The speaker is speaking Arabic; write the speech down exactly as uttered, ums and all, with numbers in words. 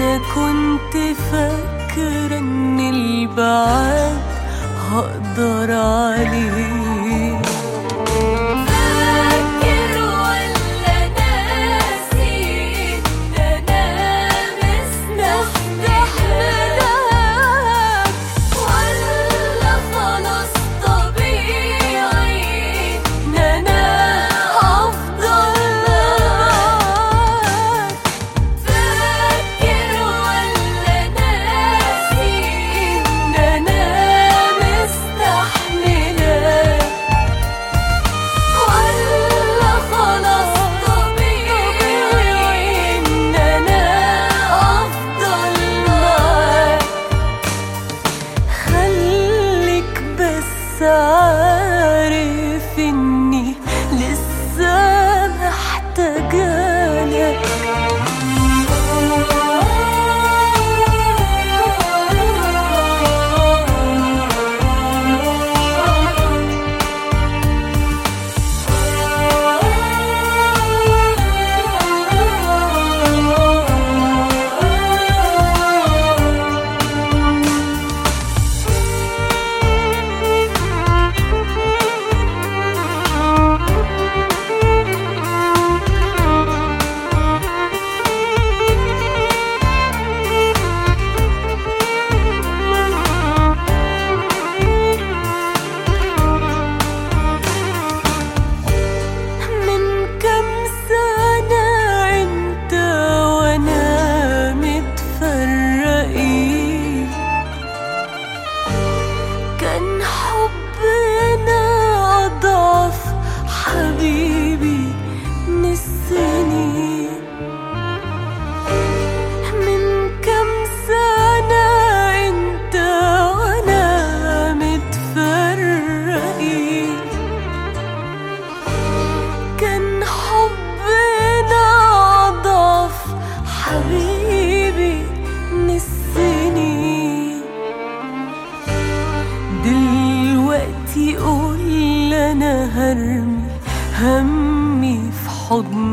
أنا كنت فاكرة إن البعاد هقدر عليه. فاكر ولا ناسي إن أنا مستحملاك، ولا خلاص طبيعي إن أنا هفضل معاك. فاكر ولا ناسي إن أنا مستحملاك، ولا خلاص طبيعي إن أنا هفضل معاك. خليك بس عارف إني لسه محتاجالك. من كام سنة انت وانا متفرقين، كان حبنا أضعف حبيبي من السنين. من كام سنة انت وانا متفرقين، كان حبنا أضعف حبيبي من السنين. دلوقتي قول أنا هرمي همي في حضن